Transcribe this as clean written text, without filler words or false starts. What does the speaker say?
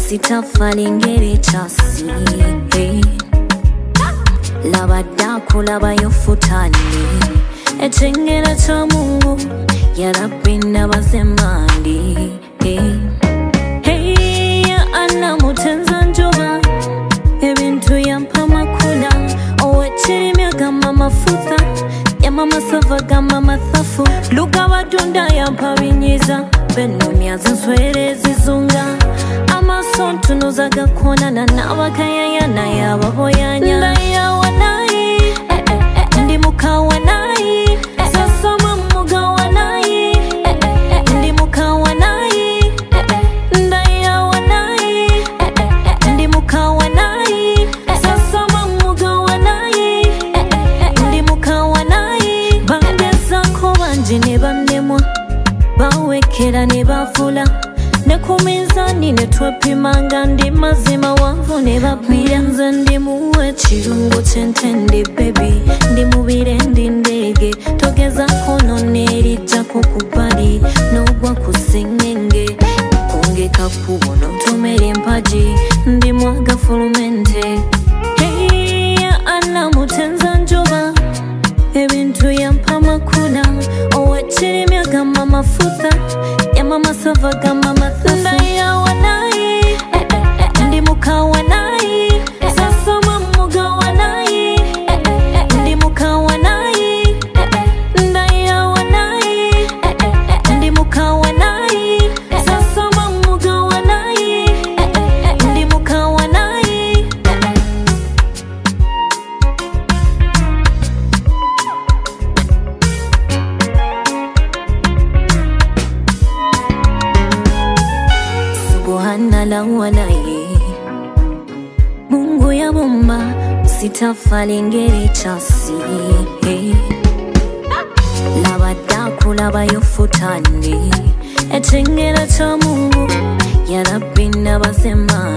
sitafalingeri chasi labadaku labayofutani echengera cha Mungu ya Rabbi nabazemandi ya ana mutenza njoba ebintu yampa makula owechiri myagamba mafuta ya mama sova gamba mathafu luka watunda yampa binyiza beno myazi nswere zizunga amasontu nuzaga konana nabakayayana yababoyanya ndaya wanayi ndi muka wanayi sasoma muga wanayi ndi muka wanayi ndaya wanayi ndi muka wanayi sasoma muga wanayi ndi muka wanayi bageza ko banje ne bandemwa bawekera ne bafula nekumizani netwapimanga ndi mazima wangu ne babira nze ndi muwe chirungo chentende baby ndi mubire ndi ndege togeza kono nerija kukubali nogwa kusingenge kongeka kubono tumere mpaji ndi mwaga fulumente ana mutenza njoba ebintu yampa makula owechiri myagamba mafuta ya mama sova gamba mathafu ndaya wanayi ndi muka wanayi sasoma muga wanayi ndi muka wanayi ndaya wanayi ndi muka wanayi sasoma muga wanayi ndi muka wanayi Subhanallah wanayi Mungu ya bomba sitafalingeri chasi labadaku labayofutani echengera cha Mungu ya Rabbi nabazema